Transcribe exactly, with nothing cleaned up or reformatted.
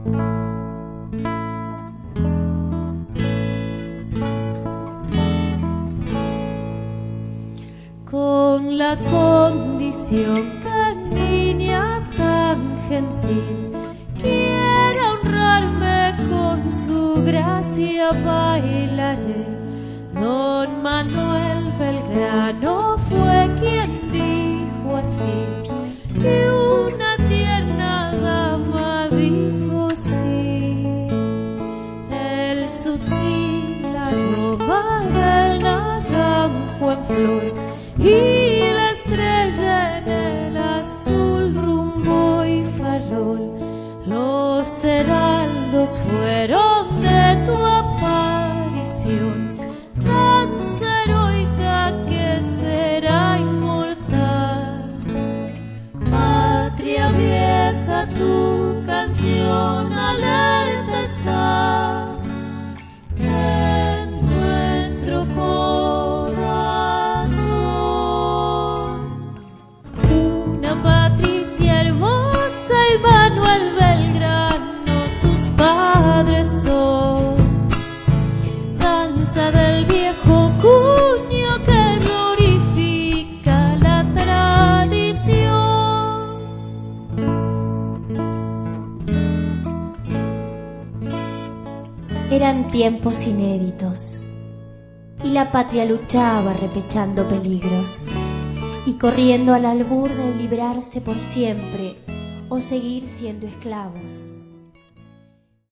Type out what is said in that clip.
Con la condición que niña tan gentil quiera honrarme con su gracia bailaré. Don Manuel Belgrano fue quien dijo así y una tierna dama dijo sí. El sutil aroma del naranjo en flor y la estrella en el azul, rumbo y farol, los heraldos fueron de tu aparición, danza heroica que será inmortal. Patria vieja, tu canción alerta está en nuestro corazón. Manuel Belgrano, tus padres son danza del viejo cuño que glorifica la tradición. Eran tiempos inéditos y la patria luchaba repechando peligros y corriendo al albur de librarse por siempre o seguir siendo esclavos.